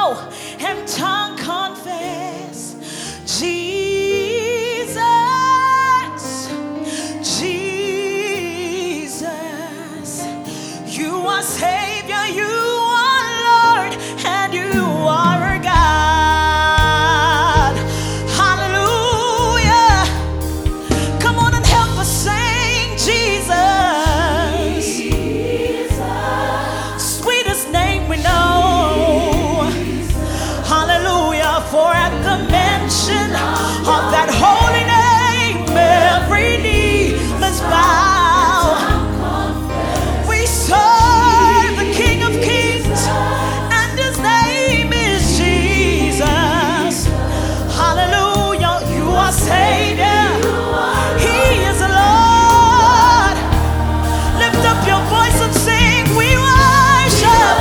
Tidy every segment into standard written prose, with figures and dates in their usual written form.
bow and tongue confess, Jesus, Jesus, you are Savior, you are Lord, and you are our God. Hallelujah. Come on and help us sing, Jesus. Sweetest name we know. Hallelujah. For at the mention of that holy name, every knee must bow. We serve the King of Kings, and his name is Jesus. Hallelujah. You are Savior. He is the Lord. Lift up your voice and sing. We worship.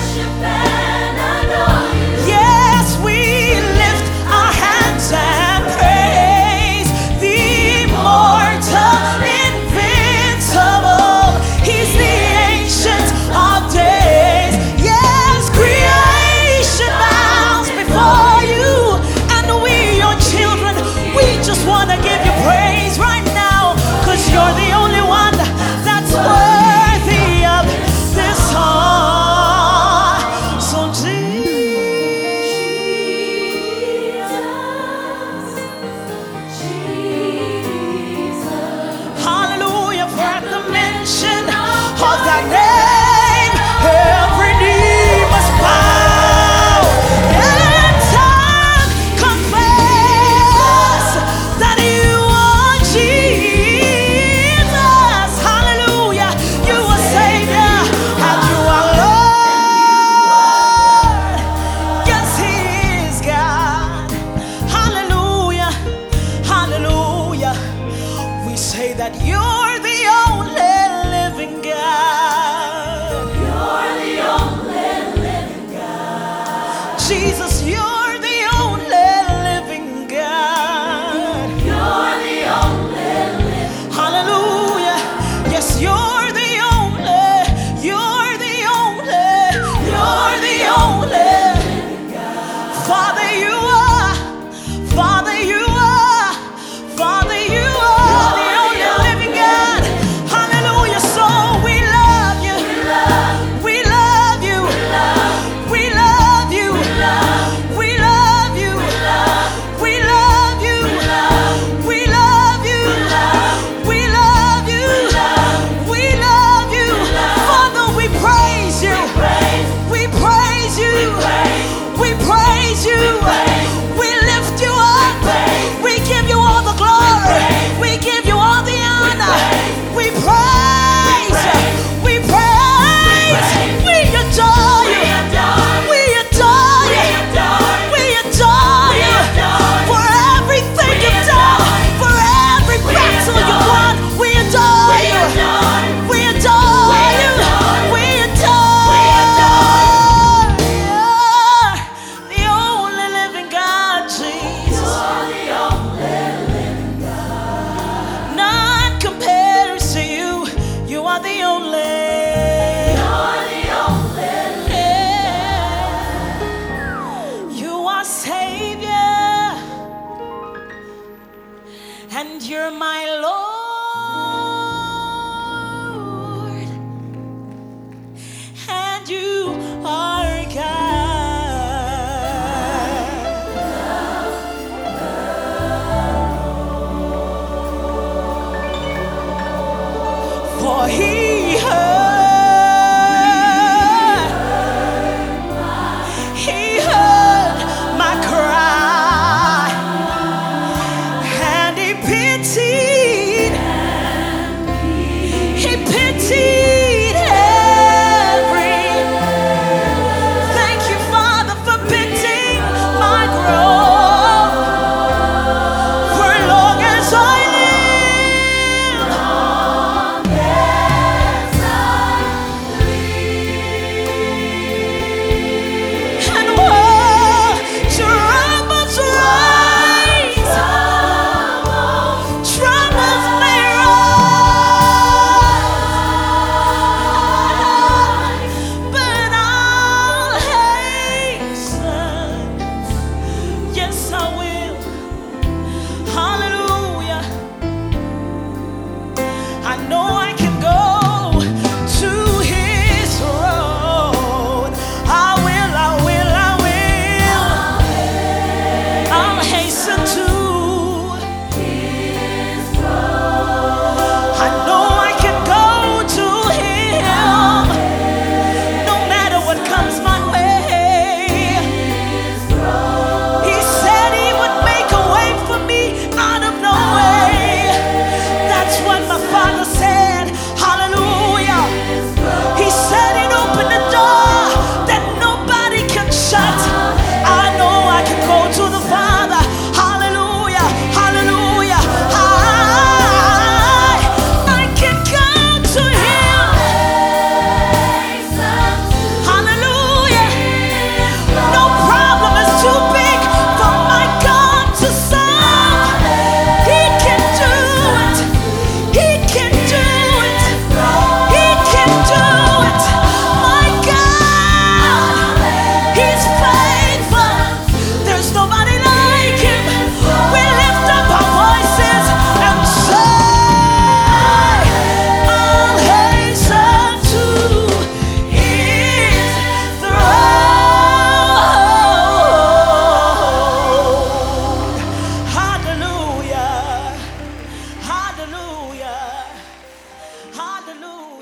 Yes, we lift our hands and praise the immortal, invincible. He's the ancient of days. Yes, creation bows before you, and we, your children, we just want to give you praise right now, because you're the only one that's worthy of this song. So hallelujah, for at the mention of that name, every knee must bow and tongue confess that you are Jesus. Hallelujah, you are Savior and you are Lord. Yes, He is God. Hallelujah, hallelujah. We say that you're the only living God. You're the only living God. Jesus, you're the only living God. You're the only living God. Hallelujah. Yes, you're the only, you're the only, you're the only living God. Father, you are, Father, you are, Father, you are the only living God. Hallelujah. So we love you. We love you. We love you. We love you. We love you. We love you. We love you. We love you. Father, we praise you. We praise you. We praise you. We lift you up. We give you all the glory. We give you all the honor. We praise. We praise. We adore you. We adore you. We adore you for everything you've done, for every battle you won. We adore you. We adore you. We adore you. The only living God, Jesus. None compares to you. You are the only. Yeah. You are Savior, and you're my Lord, and you are God. For He heard my cry, and He pitied every. Thank you, Father, for pitying my groan. For long as I live, Hallelujah.